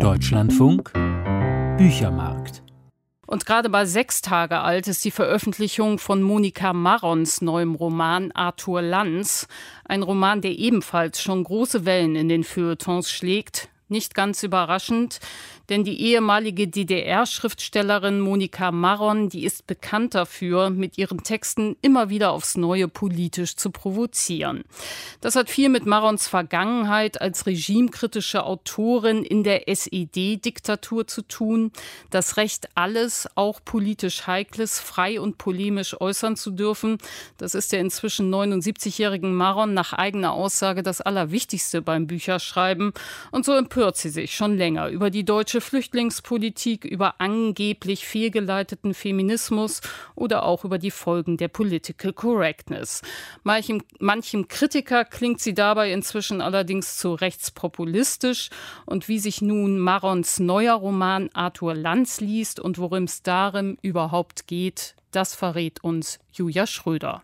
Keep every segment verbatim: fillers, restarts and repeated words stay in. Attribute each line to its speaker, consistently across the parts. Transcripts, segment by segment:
Speaker 1: Deutschlandfunk Büchermarkt.
Speaker 2: Und gerade mal sechs Tage alt ist die Veröffentlichung von Monika Marrons neuem Roman Arthur Lanz. Ein Roman, der ebenfalls schon große Wellen in den Feuilletons schlägt. Nicht ganz überraschend, denn die ehemalige D D R-Schriftstellerin Monika Marron, die ist bekannt dafür, mit ihren Texten immer wieder aufs Neue politisch zu provozieren. Das hat viel mit Marrons Vergangenheit als regimekritische Autorin in der S E D-Diktatur zu tun. Das Recht, alles, auch politisch Heikles, frei und polemisch äußern zu dürfen, das ist der inzwischen neunundsiebzigjährigen Marron nach eigener Aussage das Allerwichtigste beim Bücherschreiben. Und so empört sie sich schon länger über die deutsche Flüchtlingspolitik, über angeblich fehlgeleiteten Feminismus oder auch über die Folgen der Political Correctness. Manchem, manchem Kritiker klingt sie dabei inzwischen allerdings zu rechtspopulistisch. Und wie sich nun Marrons neuer Roman Arthur Lanz liest und worum es darin überhaupt geht, das verrät uns Julia Schröder.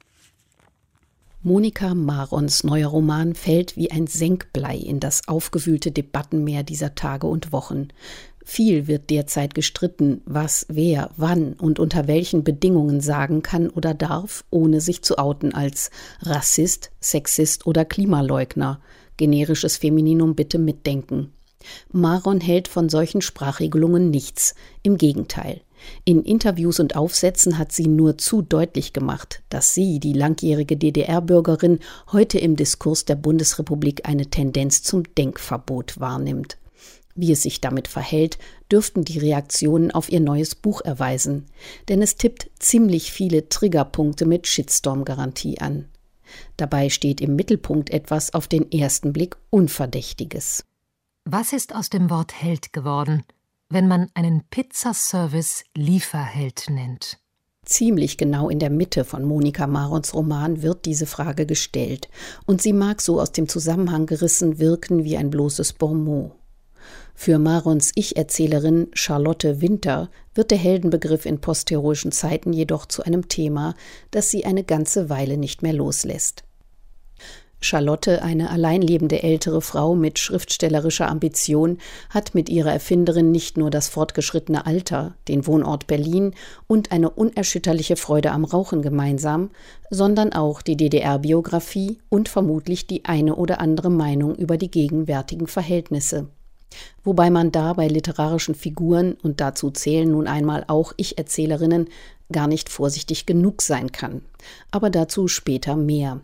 Speaker 3: Monika Marrons neuer Roman fällt wie ein Senkblei in das aufgewühlte Debattenmeer dieser Tage und Wochen. Viel wird derzeit gestritten, was wer, wann und unter welchen Bedingungen sagen kann oder darf, ohne sich zu outen als Rassist, Sexist oder Klimaleugner. Generisches Femininum bitte mitdenken. Marron hält von solchen Sprachregelungen nichts. Im Gegenteil. In Interviews und Aufsätzen hat sie nur zu deutlich gemacht, dass sie, die langjährige D D R-Bürgerin, heute im Diskurs der Bundesrepublik eine Tendenz zum Denkverbot wahrnimmt. Wie es sich damit verhält, dürften die Reaktionen auf ihr neues Buch erweisen, denn es tippt ziemlich viele Triggerpunkte mit Shitstorm-Garantie an. Dabei steht im Mittelpunkt etwas auf den ersten Blick Unverdächtiges.
Speaker 4: Was ist aus dem Wort Held geworden, wenn man einen Pizzaservice Lieferheld nennt?
Speaker 3: Ziemlich genau in der Mitte von Monika Marrons Roman wird diese Frage gestellt. Und sie mag so aus dem Zusammenhang gerissen wirken wie ein bloßes Bonmot. Für Marrons Ich-Erzählerin Charlotte Winter wird der Heldenbegriff in postheroischen Zeiten jedoch zu einem Thema, das sie eine ganze Weile nicht mehr loslässt. Charlotte, eine alleinlebende ältere Frau mit schriftstellerischer Ambition, hat mit ihrer Erfinderin nicht nur das fortgeschrittene Alter, den Wohnort Berlin und eine unerschütterliche Freude am Rauchen gemeinsam, sondern auch die D D R-Biografie und vermutlich die eine oder andere Meinung über die gegenwärtigen Verhältnisse. Wobei man da bei literarischen Figuren, und dazu zählen nun einmal auch Ich-Erzählerinnen, gar nicht vorsichtig genug sein kann. Aber dazu später mehr.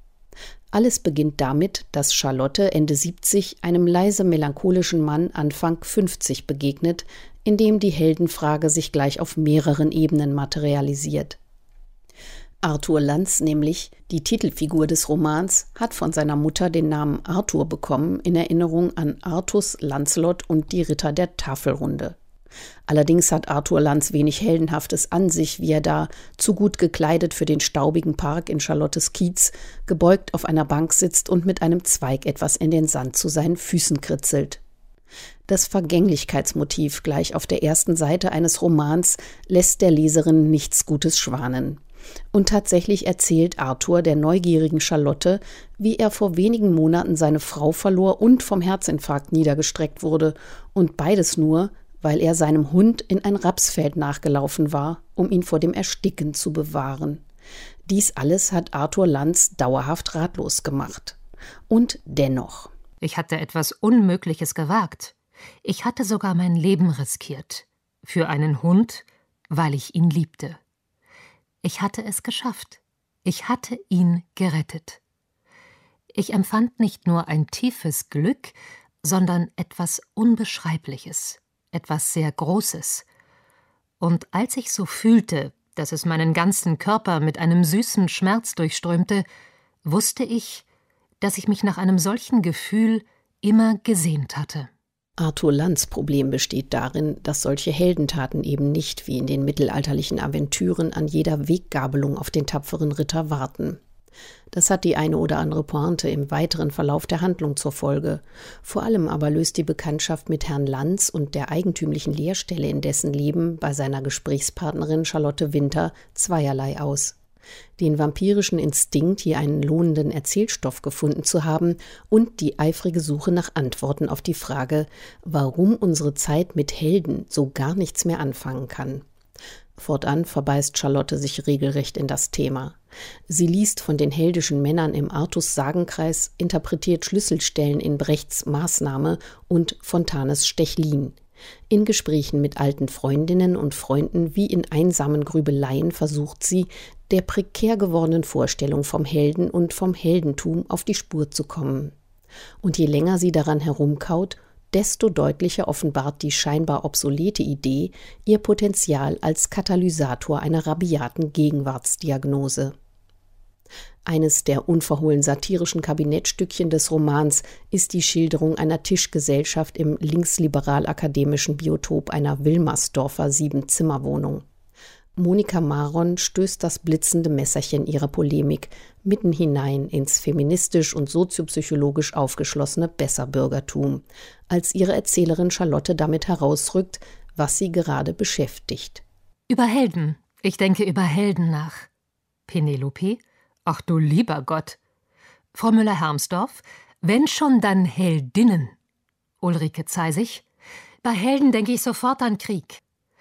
Speaker 3: Alles beginnt damit, dass Charlotte Ende siebzig einem leise melancholischen Mann Anfang fünfzig begegnet, in dem die Heldenfrage sich gleich auf mehreren Ebenen materialisiert. Arthur Lanz nämlich, die Titelfigur des Romans, hat von seiner Mutter den Namen Arthur bekommen, in Erinnerung an Artus, Lancelot und die Ritter der Tafelrunde. Allerdings hat Arthur Lanz wenig Heldenhaftes an sich, wie er da, zu gut gekleidet für den staubigen Park in Charlottes Kiez, gebeugt auf einer Bank sitzt und mit einem Zweig etwas in den Sand zu seinen Füßen kritzelt. Das Vergänglichkeitsmotiv gleich auf der ersten Seite eines Romans lässt der Leserin nichts Gutes schwanen. Und tatsächlich erzählt Arthur der neugierigen Charlotte, wie er vor wenigen Monaten seine Frau verlor und vom Herzinfarkt niedergestreckt wurde, und beides nur, weil er seinem Hund in ein Rapsfeld nachgelaufen war, um ihn vor dem Ersticken zu bewahren. Dies alles hat Arthur Lanz dauerhaft ratlos gemacht. Und dennoch.
Speaker 4: Ich hatte etwas Unmögliches gewagt. Ich hatte sogar mein Leben riskiert. Für einen Hund, weil ich ihn liebte. Ich hatte es geschafft. Ich hatte ihn gerettet. Ich empfand nicht nur ein tiefes Glück, sondern etwas Unbeschreibliches. Etwas sehr Großes. Und als ich so fühlte, dass es meinen ganzen Körper mit einem süßen Schmerz durchströmte, wusste ich, dass ich mich nach einem solchen Gefühl immer gesehnt hatte.
Speaker 3: Arthur Lanz' Problem besteht darin, dass solche Heldentaten eben nicht wie in den mittelalterlichen Aventüren an jeder Weggabelung auf den tapferen Ritter warten. Das hat die eine oder andere Pointe im weiteren Verlauf der Handlung zur Folge. Vor allem aber löst die Bekanntschaft mit Herrn Lanz und der eigentümlichen Leerstelle in dessen Leben bei seiner Gesprächspartnerin Charlotte Winter zweierlei aus. Den vampirischen Instinkt, hier einen lohnenden Erzählstoff gefunden zu haben und die eifrige Suche nach Antworten auf die Frage, warum unsere Zeit mit Helden so gar nichts mehr anfangen kann. Fortan verbeißt Charlotte sich regelrecht in das Thema. Sie liest von den heldischen Männern im Artus-Sagenkreis, interpretiert Schlüsselstellen in Brechts Maßnahme und Fontanes Stechlin. In Gesprächen mit alten Freundinnen und Freunden wie in einsamen Grübeleien versucht sie, der prekär gewordenen Vorstellung vom Helden und vom Heldentum auf die Spur zu kommen. Und je länger sie daran herumkaut, desto deutlicher offenbart die scheinbar obsolete Idee ihr Potenzial als Katalysator einer rabiaten Gegenwartsdiagnose. Eines der unverhohlen satirischen Kabinettstückchen des Romans ist die Schilderung einer Tischgesellschaft im linksliberal-akademischen Biotop einer Wilmersdorfer Sieben-Zimmer-Wohnung. Monika Maron stößt das blitzende Messerchen ihrer Polemik mitten hinein ins feministisch und soziopsychologisch aufgeschlossene Besserbürgertum, als ihre Erzählerin Charlotte damit herausrückt, was sie gerade beschäftigt.
Speaker 4: Über Helden. Ich denke über Helden nach. Penelope? Ach du lieber Gott. Frau Müller-Hermsdorf? Wenn schon, dann Heldinnen. Ulrike Zeisig? Bei Helden denke ich sofort an Krieg.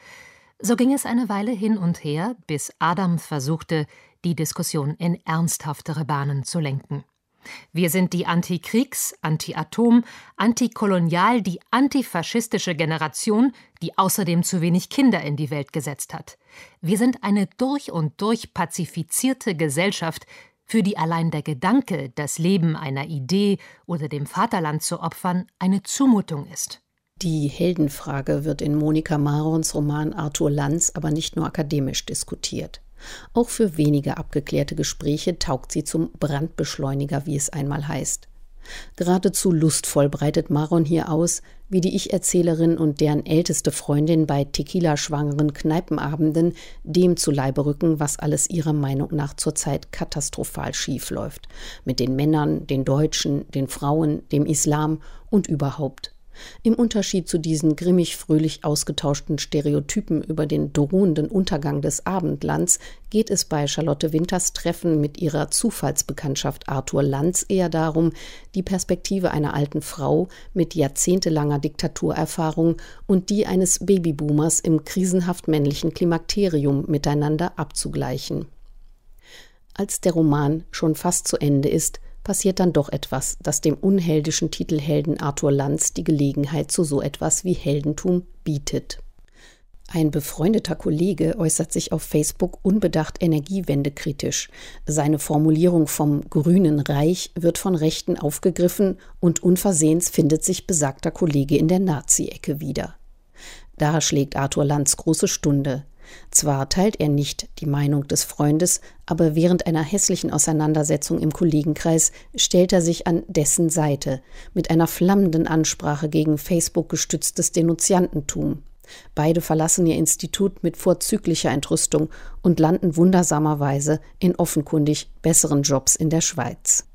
Speaker 4: So ging es eine Weile hin und her, bis Adam versuchte, die Diskussion in ernsthaftere Bahnen zu lenken. Wir sind die Antikriegs-, Anti-Atom-, Antikolonial-, die antifaschistische Generation, die außerdem zu wenig Kinder in die Welt gesetzt hat. Wir sind eine durch und durch pazifizierte Gesellschaft, für die allein der Gedanke, das Leben einer Idee oder dem Vaterland zu opfern, eine Zumutung ist.
Speaker 3: Die Heldenfrage wird in Monika Marons Roman Arthur Lanz aber nicht nur akademisch diskutiert. Auch für weniger abgeklärte Gespräche taugt sie zum Brandbeschleuniger, wie es einmal heißt. Geradezu lustvoll breitet Maron hier aus, wie die Ich-Erzählerin und deren älteste Freundin bei Tequila-schwangeren Kneipenabenden dem zu Leibe rücken, was alles ihrer Meinung nach zurzeit katastrophal schief läuft. Mit den Männern, den Deutschen, den Frauen, dem Islam und überhaupt. Im Unterschied zu diesen grimmig-fröhlich ausgetauschten Stereotypen über den drohenden Untergang des Abendlands geht es bei Charlotte Winters Treffen mit ihrer Zufallsbekanntschaft Arthur Lanz eher darum, die Perspektive einer alten Frau mit jahrzehntelanger Diktaturerfahrung und die eines Babyboomers im krisenhaft männlichen Klimakterium miteinander abzugleichen. Als der Roman schon fast zu Ende ist, passiert dann doch etwas, das dem unheldischen Titelhelden Arthur Lanz die Gelegenheit zu so etwas wie Heldentum bietet. Ein befreundeter Kollege äußert sich auf Facebook unbedacht energiewendekritisch. Seine Formulierung vom grünen Reich wird von Rechten aufgegriffen und unversehens findet sich besagter Kollege in der Nazi-Ecke wieder. Da schlägt Arthur Lanz große Stunde. Zwar teilt er nicht die Meinung des Freundes, aber während einer hässlichen Auseinandersetzung im Kollegenkreis stellt er sich an dessen Seite mit einer flammenden Ansprache gegen Facebook gestütztes Denunziantentum. Beide verlassen ihr Institut mit vorzüglicher Entrüstung und landen wundersamerweise in offenkundig besseren Jobs in der Schweiz.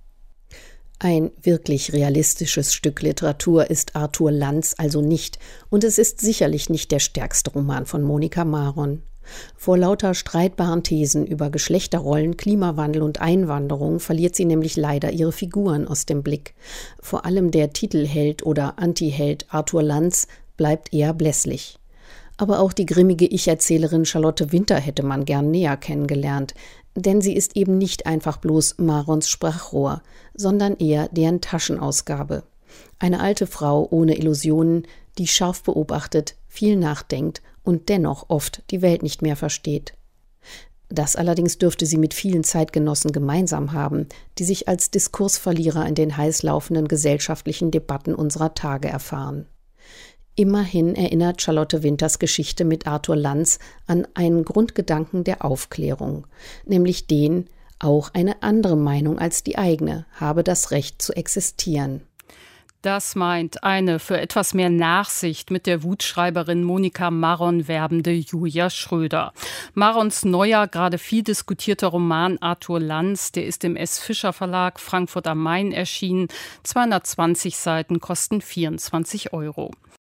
Speaker 3: Ein wirklich realistisches Stück Literatur ist Arthur Lanz also nicht, und es ist sicherlich nicht der stärkste Roman von Monika Maron. Vor lauter streitbaren Thesen über Geschlechterrollen, Klimawandel und Einwanderung verliert sie nämlich leider ihre Figuren aus dem Blick. Vor allem der Titelheld oder Antiheld Arthur Lanz bleibt eher blässlich. Aber auch die grimmige Ich-Erzählerin Charlotte Winter hätte man gern näher kennengelernt, denn sie ist eben nicht einfach bloß Marons Sprachrohr, sondern eher deren Taschenausgabe. Eine alte Frau ohne Illusionen, die scharf beobachtet, viel nachdenkt und dennoch oft die Welt nicht mehr versteht. Das allerdings dürfte sie mit vielen Zeitgenossen gemeinsam haben, die sich als Diskursverlierer in den heiß laufenden gesellschaftlichen Debatten unserer Tage erfahren. Immerhin erinnert Charlotte Winters Geschichte mit Arthur Lanz an einen Grundgedanken der Aufklärung, nämlich den, auch eine andere Meinung als die eigene habe das Recht zu existieren.
Speaker 2: Das meint eine für etwas mehr Nachsicht mit der Wutschreiberin Monika Maron werbende Julia Schröder. Marons neuer, gerade viel diskutierter Roman Arthur Lanz, der ist im S. Fischer Verlag Frankfurt am Main erschienen. zweihundertzwanzig Seiten kosten vierundzwanzig Euro.